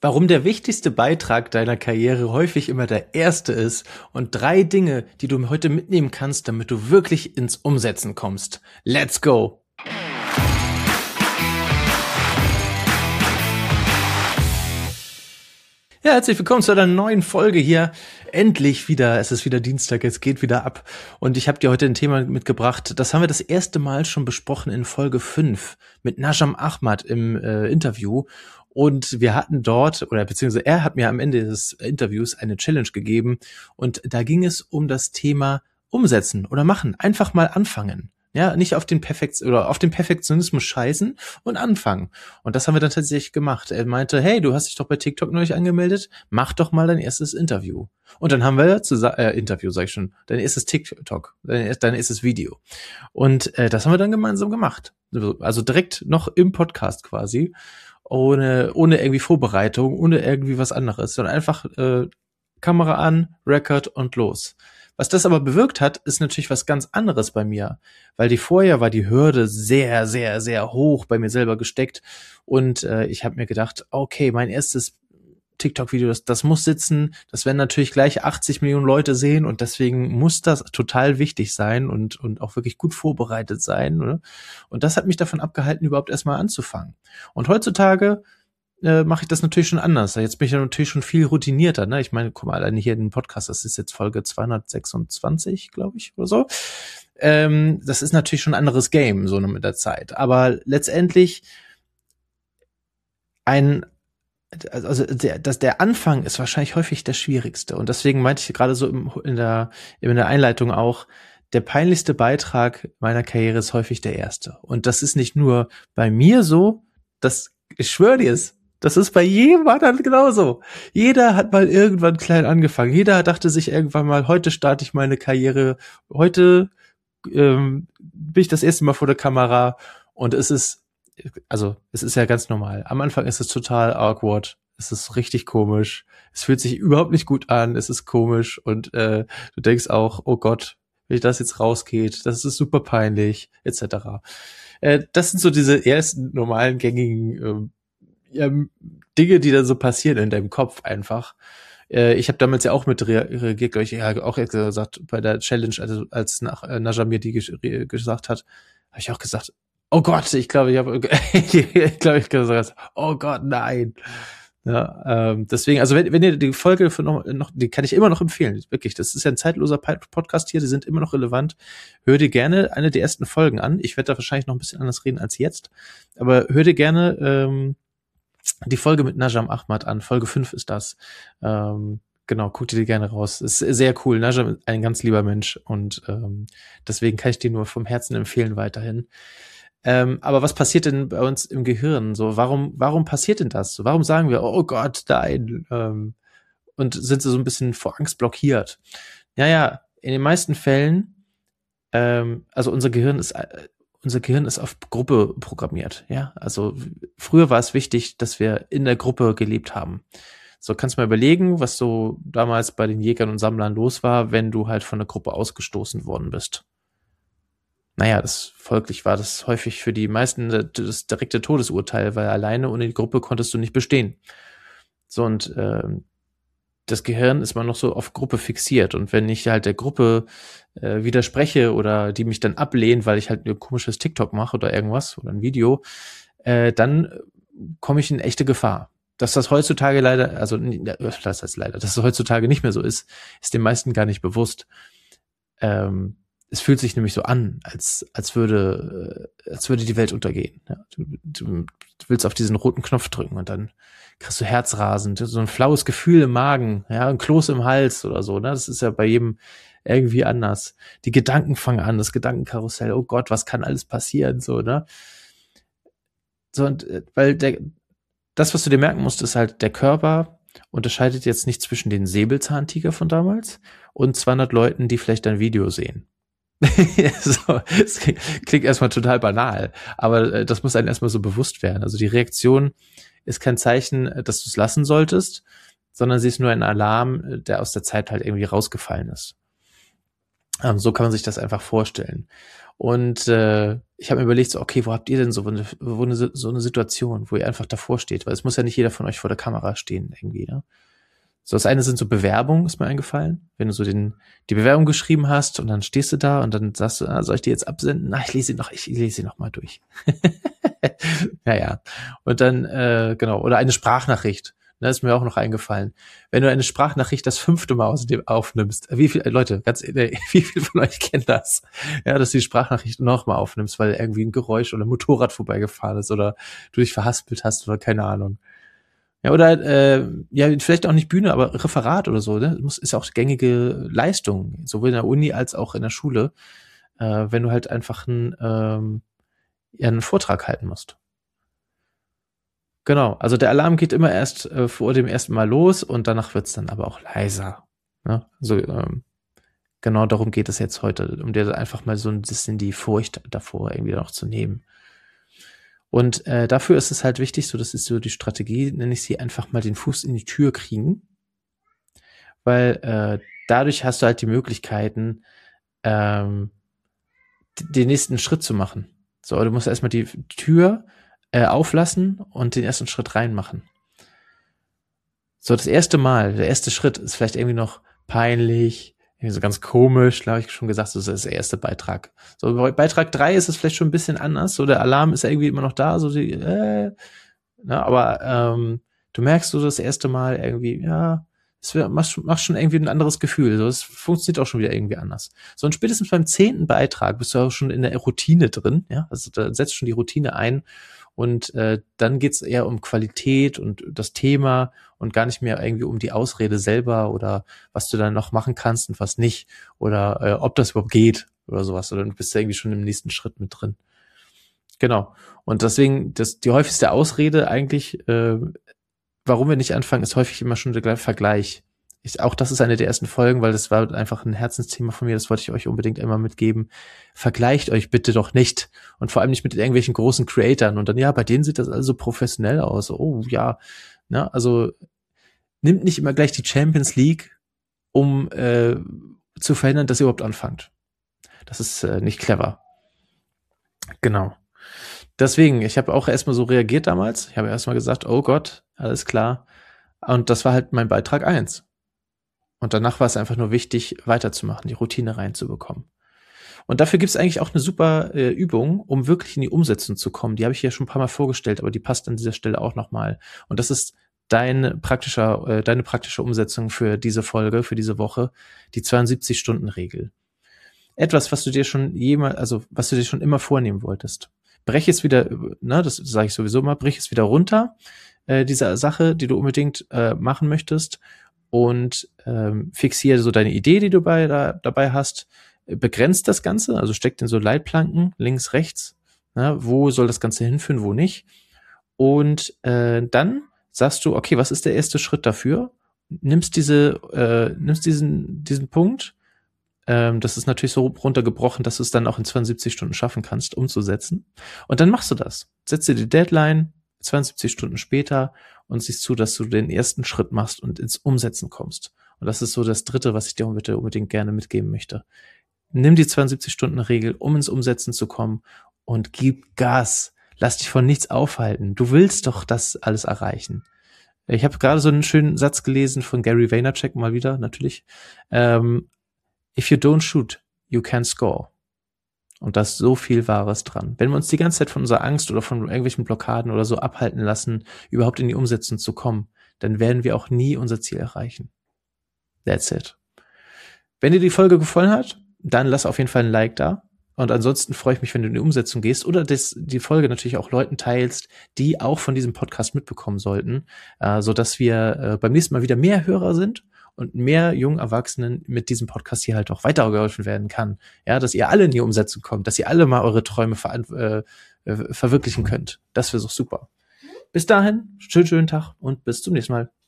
Warum der wichtigste Beitrag deiner Karriere häufig immer der erste ist und 3 Dinge, die du heute mitnehmen kannst, damit du wirklich ins Umsetzen kommst. Let's go! Ja, herzlich willkommen zu einer neuen Folge hier. Endlich wieder, es ist wieder Dienstag, es geht wieder ab. Und ich habe dir heute ein Thema mitgebracht, das haben wir das erste Mal schon besprochen in Folge 5 mit Najam Ahmad im Interview. Und wir hatten dort, oder beziehungsweise er hat mir am Ende des Interviews eine Challenge gegeben. Und da ging es um das Thema Umsetzen oder machen, einfach mal anfangen. Ja, nicht auf den Perfektionismus scheißen und anfangen. Und das haben wir dann tatsächlich gemacht. Er meinte, hey, du hast dich doch bei TikTok neulich angemeldet, mach doch mal dein erstes Interview. Und dann haben wir dein erstes TikTok, dein erstes Video. Und das haben wir dann gemeinsam gemacht. Also direkt noch im Podcast quasi, ohne irgendwie Vorbereitung, ohne irgendwie was anderes, sondern einfach Kamera an, Record und los. Was das aber bewirkt hat, ist natürlich was ganz anderes bei mir, weil vorher war die Hürde sehr, sehr, sehr hoch bei mir selber gesteckt und ich habe mir gedacht, okay, mein erstes TikTok-Video, das muss sitzen, das werden natürlich gleich 80 Millionen Leute sehen und deswegen muss das total wichtig sein und auch wirklich gut vorbereitet sein, oder? Und das hat mich davon abgehalten, überhaupt erstmal anzufangen. Und heutzutage mache ich das natürlich schon anders. Jetzt bin ich ja natürlich schon viel routinierter. Ne? Ich meine, guck mal, alleine hier in den Podcast, das ist jetzt Folge 226, glaube ich, oder so. Das ist natürlich schon ein anderes Game, so mit der Zeit. Aber letztendlich der Anfang ist wahrscheinlich häufig der schwierigste. Und deswegen meinte ich gerade so in der Einleitung auch, der peinlichste Beitrag meiner Karriere ist häufig der erste. Und das ist nicht nur bei mir so, ich schwöre dir es, das ist bei jedem anderen genauso. Jeder hat mal irgendwann klein angefangen. Jeder dachte sich irgendwann mal, heute starte ich meine Karriere. Heute bin ich das erste Mal vor der Kamera. Und es ist ja ganz normal. Am Anfang ist es total awkward. Es ist richtig komisch. Es fühlt sich überhaupt nicht gut an. Es ist komisch. Und du denkst auch, oh Gott, wenn das jetzt rausgeht, das ist super peinlich, etc. Das sind so diese ersten normalen, gängigen Dinge, die dann so passieren in deinem Kopf einfach. Ich habe damals ja auch mit reagiert, glaube ich, auch gesagt, bei der Challenge, also als Najam mir die gesagt hat, habe ich auch gesagt, oh Gott, ich glaube, ich gesagt, oh Gott, nein. Ja, deswegen, also wenn ihr die Folge die kann ich immer noch empfehlen, wirklich, das ist ja ein zeitloser Podcast hier, die sind immer noch relevant. Hör dir gerne eine der ersten Folgen an. Ich werde da wahrscheinlich noch ein bisschen anders reden als jetzt, aber hör dir gerne die Folge mit Najam Ahmad an. Folge 5 ist das. Genau, guck dir die gerne raus. Ist sehr cool. Najam ist ein ganz lieber Mensch und deswegen kann ich dir nur vom Herzen empfehlen weiterhin. Aber was passiert denn bei uns im Gehirn? So, warum passiert denn das? So, warum sagen wir, oh Gott, nein, und sind so ein bisschen vor Angst blockiert? Ja, in den meisten Fällen, also unser Gehirn ist auf Gruppe programmiert, ja. Also früher war es wichtig, dass wir in der Gruppe gelebt haben. So, kannst du mal überlegen, was so damals bei den Jägern und Sammlern los war, wenn du halt von der Gruppe ausgestoßen worden bist. Naja, folglich war das häufig für die meisten das direkte Todesurteil, weil alleine ohne die Gruppe konntest du nicht bestehen. So, und das Gehirn ist mal noch so auf Gruppe fixiert. Und wenn ich halt der Gruppe widerspreche oder die mich dann ablehnt, weil ich halt ein komisches TikTok mache oder irgendwas oder ein Video, dann komme ich in echte Gefahr. Dass das heutzutage dass es heutzutage nicht mehr so ist den meisten gar nicht bewusst. Es fühlt sich nämlich so an, als würde die Welt untergehen. Ja, du willst auf diesen roten Knopf drücken und dann kriegst du Herzrasen, so ein flaues Gefühl im Magen, ja, ein Kloß im Hals oder so. Ne? Das ist ja bei jedem irgendwie anders. Die Gedanken fangen an, das Gedankenkarussell. Oh Gott, was kann alles passieren? So, ne? So, und weil das, was du dir merken musst, ist halt, der Körper unterscheidet jetzt nicht zwischen den Säbelzahntiger von damals und 200 Leuten, die vielleicht ein Video sehen. So, das klingt erstmal total banal, aber das muss einem erstmal so bewusst werden. Also die Reaktion ist kein Zeichen, dass du es lassen solltest, sondern sie ist nur ein Alarm, der aus der Zeit halt irgendwie rausgefallen ist. So kann man sich das einfach vorstellen. Und ich habe mir überlegt, so, okay, wo habt ihr denn so eine Situation, wo ihr einfach davor steht? Weil es muss ja nicht jeder von euch vor der Kamera stehen irgendwie, ne? So, das eine sind so Bewerbungen, ist mir eingefallen. Wenn du so die Bewerbung geschrieben hast und dann stehst du da und dann sagst du, soll ich die jetzt absenden? Na, ich lese sie noch mal durch. Ja. Und dann, genau, oder eine Sprachnachricht. Das ist mir auch noch eingefallen. Wenn du eine Sprachnachricht das 5. Mal aufnimmst, wie viele Leute, ganz ehrlich, wie viele von euch kennen das? Ja, dass du die Sprachnachricht nochmal aufnimmst, weil irgendwie ein Geräusch oder ein Motorrad vorbeigefahren ist oder du dich verhaspelt hast oder keine Ahnung. Ja, oder ja, vielleicht auch nicht Bühne, aber Referat oder so, ne? Ist auch gängige Leistung, sowohl in der Uni als auch in der Schule, wenn du halt einfach einen Vortrag halten musst. Genau, also der Alarm geht immer erst vor dem ersten Mal los und danach wird's dann aber auch leiser. Ne? Also genau darum geht es jetzt heute, um dir einfach mal so ein bisschen die Furcht davor irgendwie noch zu nehmen. Und dafür ist es halt wichtig, so das ist so die Strategie, nenne ich sie, einfach mal den Fuß in die Tür kriegen, weil dadurch hast du halt die Möglichkeiten, den nächsten Schritt zu machen. So, du musst erstmal die Tür auflassen und den ersten Schritt reinmachen. So, das erste Mal, der erste Schritt ist vielleicht irgendwie noch peinlich, irgendwie so ganz komisch, glaube ich schon gesagt, das ist der erste Beitrag. So, bei Beitrag 3 ist es vielleicht schon ein bisschen anders, so der Alarm ist ja irgendwie immer noch da, so die, aber du merkst so das erste Mal irgendwie, ja, es macht schon irgendwie ein anderes Gefühl, so, es funktioniert auch schon wieder irgendwie anders. So, und spätestens beim 10. Beitrag bist du auch schon in der Routine drin, ja, also da setzt schon die Routine ein. Und dann geht's eher um Qualität und das Thema und gar nicht mehr irgendwie um die Ausrede selber oder was du dann noch machen kannst und was nicht oder ob das überhaupt geht oder sowas. Oder du bist ja irgendwie schon im nächsten Schritt mit drin. Genau. Und deswegen, die häufigste Ausrede eigentlich, warum wir nicht anfangen, ist häufig immer schon der Vergleich. Auch das ist eine der ersten Folgen, weil das war einfach ein Herzensthema von mir, das wollte ich euch unbedingt immer mitgeben. Vergleicht euch bitte doch nicht und vor allem nicht mit irgendwelchen großen Creatoren und dann, ja, bei denen sieht das also professionell aus. Oh, ja, ne, also nimmt nicht immer gleich die Champions League, um zu verhindern, dass ihr überhaupt anfangt. Das ist nicht clever. Genau. Deswegen, ich habe auch erstmal so reagiert damals. Ich habe erstmal gesagt, oh Gott, alles klar. Und das war halt mein Beitrag 1. Und danach war es einfach nur wichtig, weiterzumachen, die Routine reinzubekommen. Und dafür gibt es eigentlich auch eine super Übung, um wirklich in die Umsetzung zu kommen. Die habe ich ja schon ein paar Mal vorgestellt, aber die passt an dieser Stelle auch nochmal. Und das ist deine praktische Umsetzung für diese Folge, für diese Woche, die 72-Stunden-Regel. Etwas, was du dir schon was du dir schon immer vornehmen wolltest. Brech es wieder, ne, das sage ich sowieso mal, brech es wieder runter, diese Sache, die du unbedingt machen möchtest und fixiere so deine Idee, die du dabei hast, begrenzt das Ganze, also steckt in so Leitplanken, links, rechts, na, wo soll das Ganze hinführen, wo nicht. Und dann sagst du, okay, was ist der erste Schritt dafür? Nimmst diesen Punkt, das ist natürlich so runtergebrochen, dass du es dann auch in 72 Stunden schaffen kannst, umzusetzen. Und dann machst du das. Setzt dir die Deadline 72 Stunden später und siehst zu, dass du den ersten Schritt machst und ins Umsetzen kommst. Und das ist so das Dritte, was ich dir unbedingt gerne mitgeben möchte. Nimm die 72-Stunden-Regel, um ins Umsetzen zu kommen und gib Gas. Lass dich von nichts aufhalten. Du willst doch das alles erreichen. Ich habe gerade so einen schönen Satz gelesen von Gary Vaynerchuk, mal wieder, natürlich. If you don't shoot, you can't score. Und da ist so viel Wahres dran. Wenn wir uns die ganze Zeit von unserer Angst oder von irgendwelchen Blockaden oder so abhalten lassen, überhaupt in die Umsetzung zu kommen, dann werden wir auch nie unser Ziel erreichen. That's it. Wenn dir die Folge gefallen hat, dann lass auf jeden Fall ein Like da. Und ansonsten freue ich mich, wenn du in die Umsetzung gehst oder die Folge natürlich auch Leuten teilst, die auch von diesem Podcast mitbekommen sollten, sodass wir beim nächsten Mal wieder mehr Hörer sind und mehr jungen Erwachsenen mit diesem Podcast hier halt auch weitergeholfen werden kann. Ja, dass ihr alle in die Umsetzung kommt, dass ihr alle mal eure Träume verwirklichen könnt. Das wäre so super. Bis dahin, schönen Tag und bis zum nächsten Mal.